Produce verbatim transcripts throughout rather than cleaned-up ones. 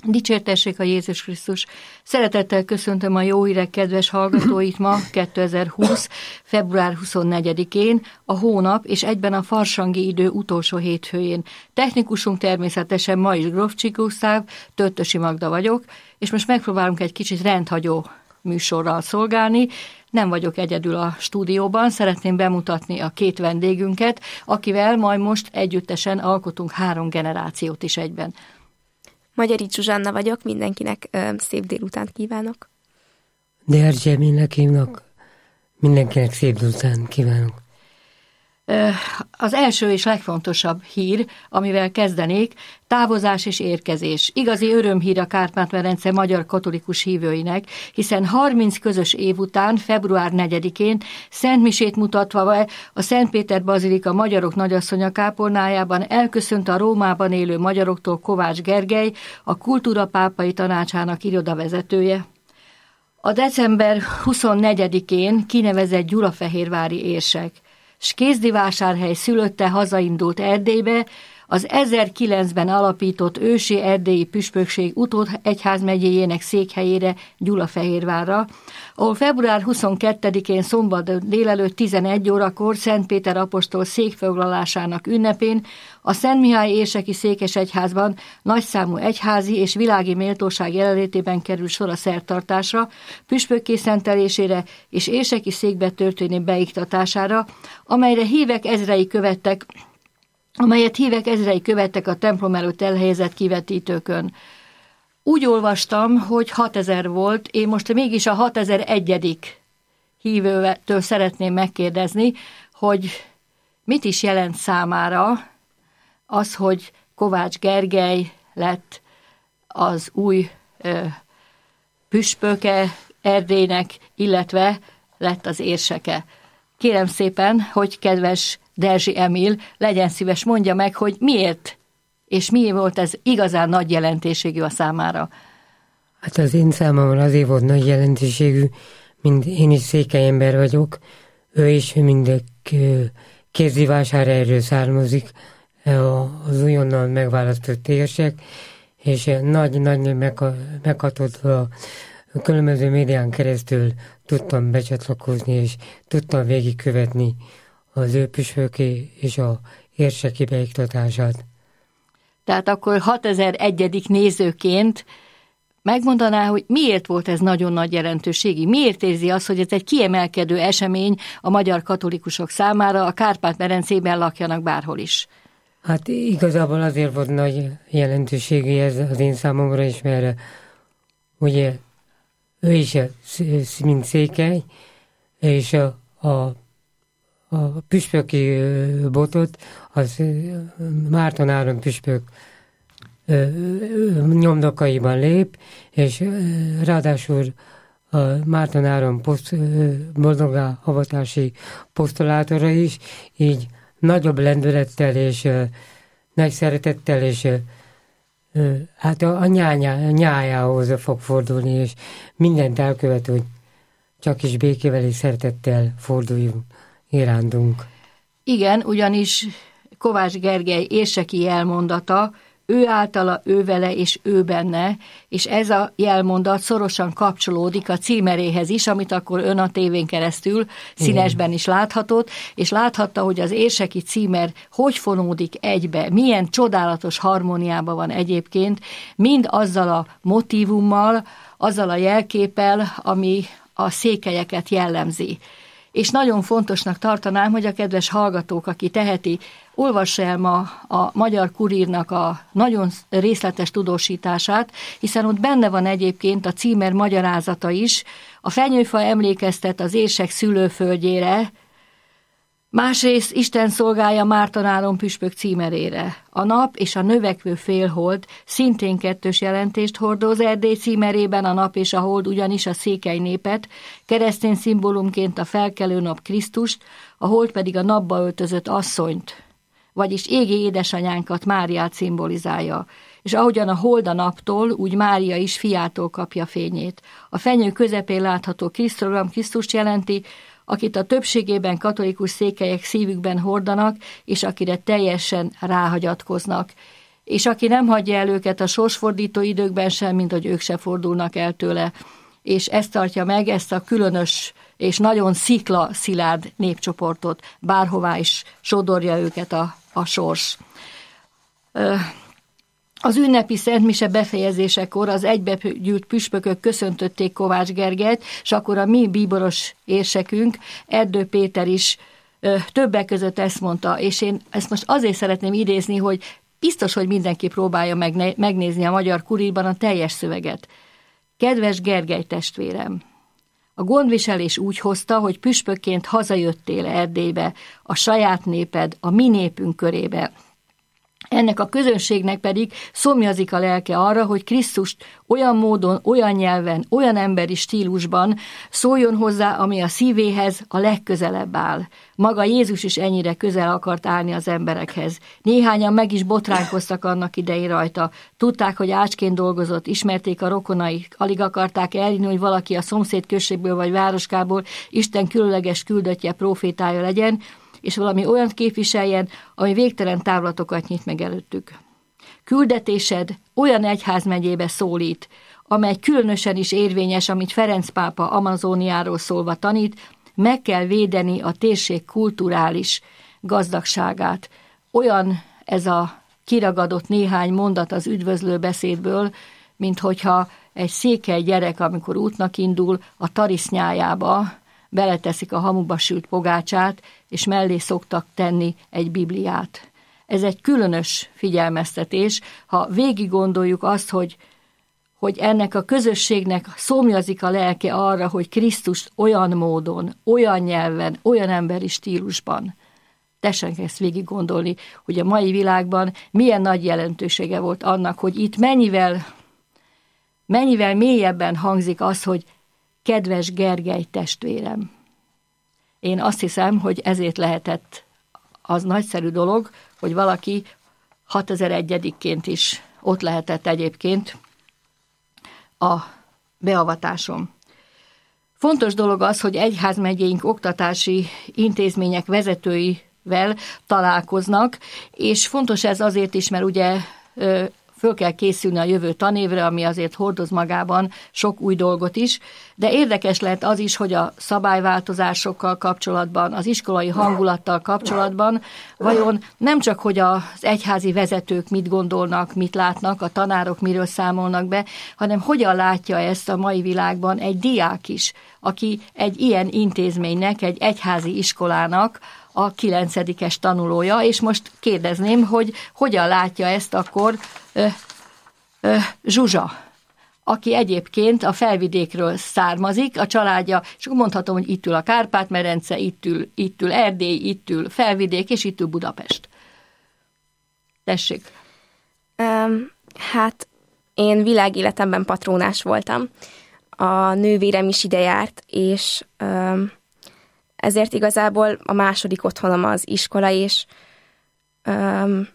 Dicsértessék a Jézus Krisztus! Szeretettel köszöntöm a jó hírek kedves hallgatóit ma, kétezer-húsz. február huszonnegyedikén, a hónap és egyben a farsangi idő utolsó hétfőjén. Technikusunk természetesen ma is Grófcsik Gusztáv, Töttösi Magda vagyok, és most megpróbálunk egy kicsit rendhagyó műsorral szolgálni. Nem vagyok egyedül a stúdióban, szeretném bemutatni a két vendégünket, akivel majd most együttesen alkotunk három generációt is egyben. Magyari Zsuzsanna vagyok, mindenkinek ö, szép délutánt kívánok. Dercs Emilnek hívnak, mindenkinek szép délutánt kívánok. Az első és legfontosabb hír, amivel kezdenék, távozás és érkezés. Igazi örömhír a Kárpát-medence magyar katolikus hívőinek, hiszen harminc közös év után, február negyedikén szentmisét mutatva a Szent Péter Bazilika Magyarok Nagyasszonya kápolnájában elköszönt a Rómában élő magyaroktól Kovács Gergely, a Kultúra Pápai Tanácsának irodavezetője. A december huszonnegyedikén kinevezett gyulafehérvári érsek, s Kézdivásárhely szülötte hazaindult Erdélybe, az ezerkilencben alapított ősi erdélyi püspökség utódegyházmegyéjének székhelyére, Gyulafehérvárra, ahol február huszonkettedikén szombat délelőtt tizenegy órakor Szent Péter apostol székfoglalásának ünnepén a Szent Mihály érseki székesegyházban nagyszámú egyházi és világi méltóság jelenlétében kerül sor a szertartásra, püspökké szentelésére és érseki székbe történő beiktatására, amelyre hívek ezrei követtek, amelyet hívek ezrei követtek a templom előtt elhelyezett kivetítőkön. Úgy olvastam, hogy hatezer volt, én most mégis a hatezeregyedik hívőtől szeretném megkérdezni, hogy mit is jelent számára az, hogy Kovács Gergely lett az új ö, püspöke Erdélynek, illetve lett az érseke. Kérem szépen, hogy kedves Derzsi Emil, legyen szíves, mondja meg, hogy miért, és miért volt ez igazán nagy jelentőségű a számára. Hát az én számomra azért volt nagy jelentőségű, mint én is székely ember vagyok, ő is mindig Kézdivásárhelyről származik, az újonnan megválasztott érsek, és nagy-nagy meghatotva a különböző médián keresztül tudtam becsatlakozni, és tudtam végigkövetni az ő püspöki és a érseki beiktatását. Tehát akkor hatezeregyedik nézőként megmondaná, hogy miért volt ez nagyon nagy jelentőségi? Miért érzi azt, hogy ez egy kiemelkedő esemény a magyar katolikusok számára, a Kárpát-medencében lakjanak bárhol is? Hát igazából azért volt nagy jelentőségi ez az én számomra is, mert ugye ő is mint székely, és a, a A püspöki botot az Márton Áron püspök nyomdokaiban lép, és ráadásul a Márton Áron poszt, boldogá avatási posztolátora is, így nagyobb lendülettel és nagy szeretettel és hát a nyájá, nyájához fog fordulni, és mindent elkövet, hogy csak is békével és szeretettel forduljunk irándunk. Igen, ugyanis Kovács Gergely érseki jelmondata, ő általa, ő vele és ő benne, és ez a jelmondat szorosan kapcsolódik a címeréhez is, amit akkor ön a tévén keresztül színesben is láthatott, és láthatta, hogy az érseki címer hogy fonódik egybe, milyen csodálatos harmóniában van egyébként, mind azzal a motívummal, azzal a jelképpel, ami a székelyeket jellemzi. És nagyon fontosnak tartanám, hogy a kedves hallgatók, aki teheti, olvassa el ma a Magyar Kurírnak a nagyon részletes tudósítását, hiszen ott benne van egyébként a címer magyarázata is. A fenyőfa emlékeztet az érsek szülőföldjére, másrészt Isten szolgálja Márton Áron püspök címerére. A nap és a növekvő félhold szintén kettős jelentést hordoz. Erdély címerében a nap és a hold ugyanis a székely népet, keresztény szimbólumként a felkelő nap Krisztust, a hold pedig a napba öltözött asszonyt, vagyis égi édesanyánkat, Máriát szimbolizálja. És ahogyan a hold a naptól, úgy Mária is fiától kapja fényét. A fenyő közepén látható Krisztogram Krisztust jelenti, akit a többségében katolikus székelyek szívükben hordanak, és akire teljesen ráhagyatkoznak. és aki nem hagyja el őket a sorsfordító időkben sem, mint hogy ők se fordulnak el tőle. És ezt tartja meg, ezt a különös és nagyon szikla szilárd népcsoportot, bárhová is sodorja őket a, a sors. Az ünnepi szentmise befejezésekor az egybegyűlt püspökök köszöntötték Kovács Gergelyt, és akkor a mi bíboros érsekünk, Erdő Péter is többek között ezt mondta, és én ezt most azért szeretném idézni, hogy biztos, hogy mindenki próbálja megnézni a Magyar Kurírban a teljes szöveget. Kedves Gergely testvérem! A gondviselés úgy hozta, hogy püspökként hazajöttél Erdélybe, a saját néped, a mi népünk körébe. Ennek a közönségnek pedig szomjazik a lelke arra, hogy Krisztust olyan módon, olyan nyelven, olyan emberi stílusban szóljon hozzá, ami a szívéhez a legközelebb áll. Maga Jézus is ennyire közel akart állni az emberekhez. Néhányan meg is botránkoztak annak idején rajta. Tudták, hogy ácsként dolgozott, ismerték a rokonai, alig akarták elhinni, hogy valaki a szomszéd községből vagy városkából Isten különleges küldöttje, profétája legyen, és valami olyant képviseljen, ami végtelen távlatokat nyit meg előttük. Küldetésed olyan egyházmegyébe szólít, amely különösen is érvényes, amit Ferenc pápa Amazóniáról szólva tanít, meg kell védeni a térség kulturális gazdagságát. Olyan ez a kiragadott néhány mondat az üdvözlő beszédből, mint hogyha egy székely gyerek, amikor útnak indul, a tarisznyájába beleteszik a hamuba sült pogácsát, és mellé szoktak tenni egy Bibliát. Ez egy különös figyelmeztetés, ha végig gondoljuk azt, hogy, hogy ennek a közösségnek szomjazik a lelke arra, hogy Krisztus olyan módon, olyan nyelven, olyan emberi stílusban. Tessenek ezt végig gondolni, hogy a mai világban milyen nagy jelentősége volt annak, hogy itt mennyivel, mennyivel mélyebben hangzik az, hogy kedves Gergely testvérem. Én azt hiszem, hogy ezért lehetett az nagyszerű dolog, hogy valaki hatezer-egyedikként is ott lehetett egyébként a beavatásom. Fontos dolog az, hogy egyházmegyéink oktatási intézmények vezetőivel találkoznak, és fontos ez azért is, mert ugye föl kell készülni a jövő tanévre, ami azért hordoz magában sok új dolgot is, de érdekes lehet az is, hogy a szabályváltozásokkal kapcsolatban, az iskolai hangulattal kapcsolatban vajon nem csak, hogy az egyházi vezetők mit gondolnak, mit látnak, a tanárok miről számolnak be, hanem hogyan látja ezt a mai világban egy diák is, aki egy ilyen intézménynek, egy egyházi iskolának a kilencedikes tanulója, és most kérdezném, hogy hogyan látja ezt akkor ö, ö, Zsuzsa, aki egyébként a Felvidékről származik, a családja, és mondhatom, hogy itt ül a Kárpát-medence, itt ül, itt ül Erdély, itt ül Felvidék, és itt ül Budapest. Tessék. Um, hát én világéletemben patrónás voltam. A nővérem is ide járt, és um, ezért igazából a második otthonom az iskola, és um,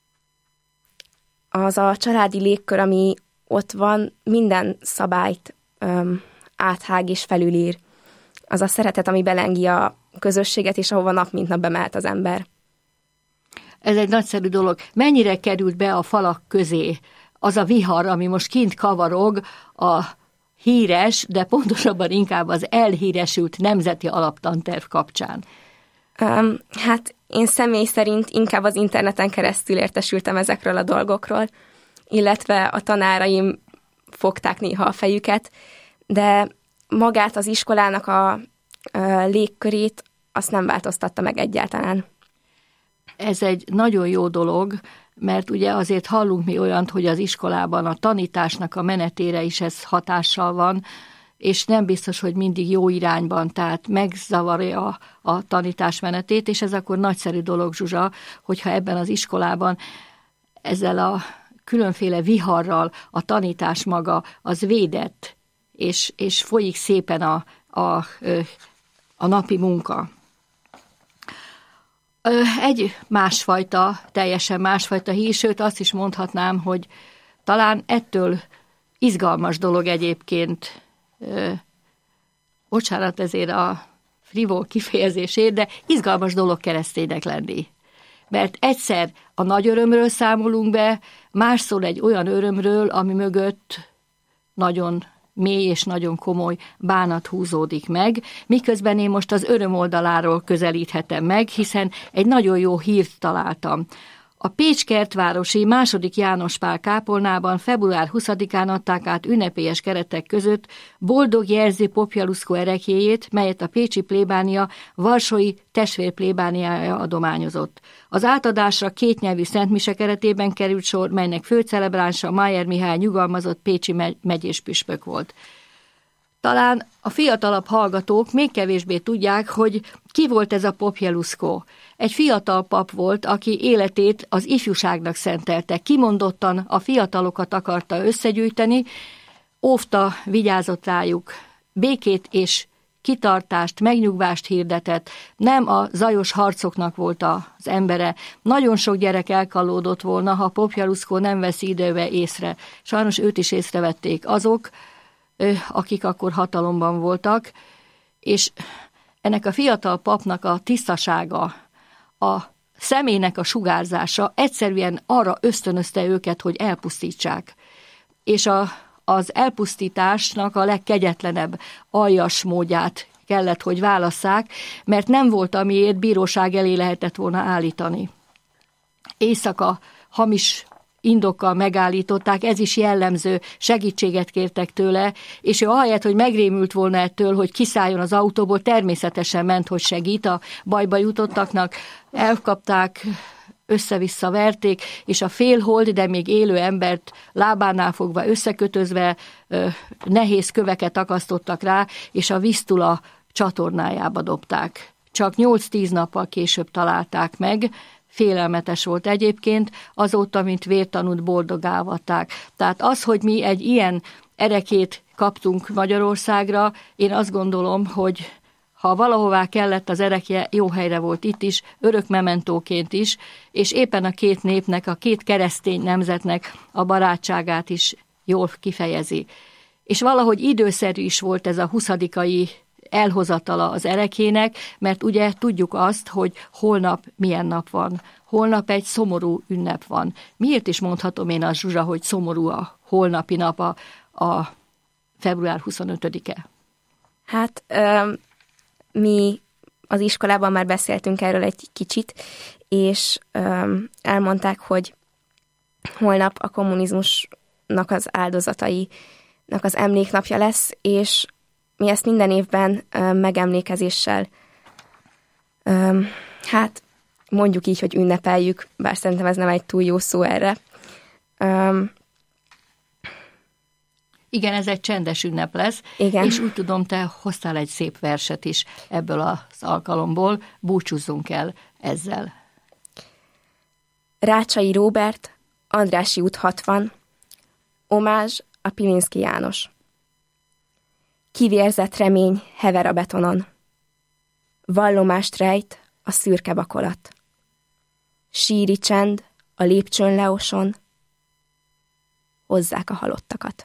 az a családi légkör, ami ott van, minden szabályt um, áthág és felülír. Az a szeretet, ami belengi a közösséget, és ahova nap mint nap bemehet az ember. Ez egy nagyszerű dolog. Mennyire került be a falak közé az a vihar, ami most kint kavarog a híres, de pontosabban inkább az elhíresült nemzeti alaptanterv kapcsán? Um, hát én személy szerint inkább az interneten keresztül értesültem ezekről a dolgokról, illetve a tanáraim fogták néha a fejüket, de magát az iskolának a, a légkörét azt nem változtatta meg egyáltalán. Ez egy nagyon jó dolog, mert ugye azért hallunk mi olyant, hogy az iskolában a tanításnak a menetére is ez hatással van, és nem biztos, hogy mindig jó irányban, tehát megzavarja a, a tanítás menetét, és ez akkor nagyszerű dolog, Zsuzsa, hogyha ebben az iskolában ezzel a különféle viharral a tanítás maga az védett, és, és folyik szépen a, a, a napi munka. Egy másfajta, teljesen másfajta hír, sőt azt is mondhatnám, hogy talán ettől izgalmas dolog egyébként, bocsánat ezért a frivol kifejezésért, de izgalmas dolog kereszténynek lenni. Mert egyszer a nagy örömről számolunk be, másszor egy olyan örömről, ami mögött nagyon mély és nagyon komoly bánat húzódik meg, miközben én most az öröm oldaláról közelíthetem meg, hiszen egy nagyon jó hírt találtam. A Pécs kertvárosi második János Pál kápolnában február huszadikán adták át ünnepélyes keretek között Boldog Jerzy Popieluszko ereklyéjét, melyet a pécsi plébánia Varsói testvérplébániája adományozott. Az átadásra kétnyelvű szentmise keretében került sor, melynek főcelebránsa Mayer Mihály nyugalmazott pécsi megyés püspök volt. Talán a fiatalabb hallgatók még kevésbé tudják, hogy ki volt ez a Popieluszko. Egy fiatal pap volt, aki életét az ifjúságnak szentelte. Kimondottan a fiatalokat akarta összegyűjteni, óvta, vigyázott rájuk, békét és kitartást, megnyugvást hirdetett, nem a zajos harcoknak volt az embere. Nagyon sok gyerek elkallódott volna, ha Popieluszko nem veszi időbe észre. Sajnos őt is észrevették azok, akik akkor hatalomban voltak, és ennek a fiatal papnak a tisztasága, a személynek a sugárzása egyszerűen arra ösztönözte őket, hogy elpusztítsák. És a, az elpusztításnak a legkegyetlenebb aljas módját kellett, hogy válasszák, mert nem volt, amiért bíróság elé lehetett volna állítani. Éjszaka hamis indokkal megállították, ez is jellemző, segítséget kértek tőle, és ő ahelyett, hogy megrémült volna ettől, hogy kiszálljon az autóból, természetesen ment, hogy segít a bajba jutottaknak, elkapták, össze-vissza verték, és a félhold, de még élő embert lábánál fogva összekötözve nehéz köveket akasztottak rá, és a Visztula csatornájába dobták. Csak nyolc-tíz nappal később találták meg, félelmetes volt egyébként, azóta, mint vértanút boldogávatták. Tehát az, hogy mi egy ilyen erekét kaptunk Magyarországra, én azt gondolom, hogy ha valahová kellett az erekje, jó helyre volt itt is, örök mementóként is, és éppen a két népnek, a két keresztény nemzetnek a barátságát is jól kifejezi. És valahogy időszerű is volt ez a huszadikai elhozatala az erekének, mert ugye tudjuk azt, hogy holnap milyen nap van. Holnap egy szomorú ünnep van. Miért is mondhatom én azt, Zsuzsa, hogy szomorú a holnapi nap, a, a február huszonötödike? Hát ö, mi az iskolában már beszéltünk erről egy kicsit, és ö, elmondták, hogy holnap a kommunizmusnak az áldozatainak az emléknapja lesz, és mi ezt minden évben ö, megemlékezéssel, ö, hát mondjuk így, hogy ünnepeljük, bár szerintem ez nem egy túl jó szó erre. Ö, Igen, ez egy csendes ünnep lesz, igen. És úgy tudom, te hoztál egy szép verset is ebből az alkalomból, búcsúzzunk el ezzel. Rácsai Róbert, Andrássy út hatvan, omázs a Pilinszky János. Kivérzett remény hever a betonon. Vallomást rejt a szürke bakolat. Síri csend a lépcsőn leoson. Hozzák a halottakat.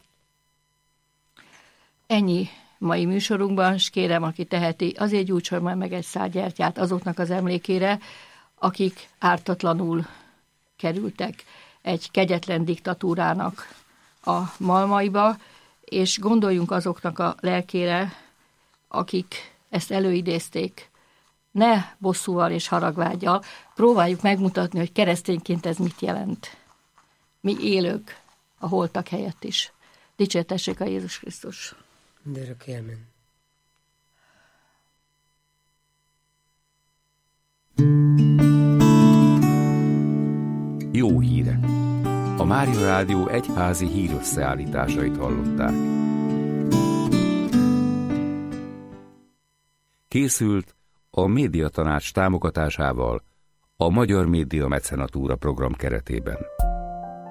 Ennyi mai műsorunkban, és kérem, aki teheti, azért gyújtson majd meg egy szál gyertyát azoknak az emlékére, akik ártatlanul kerültek egy kegyetlen diktatúrának a malmaiba, és gondoljunk azoknak a lelkére, akik ezt előidézték. Ne bosszúval és haragvággyal, próbáljuk megmutatni, hogy keresztényként ez mit jelent. Mi élők a holtak helyett is. Dicsértessék a Jézus Krisztus! De örökké, amen. Jó hírek! A Mária Rádió egyházi hírösszeállításait hallották. Készült a Médiatanács támogatásával a Magyar Média Mecenatúra program keretében.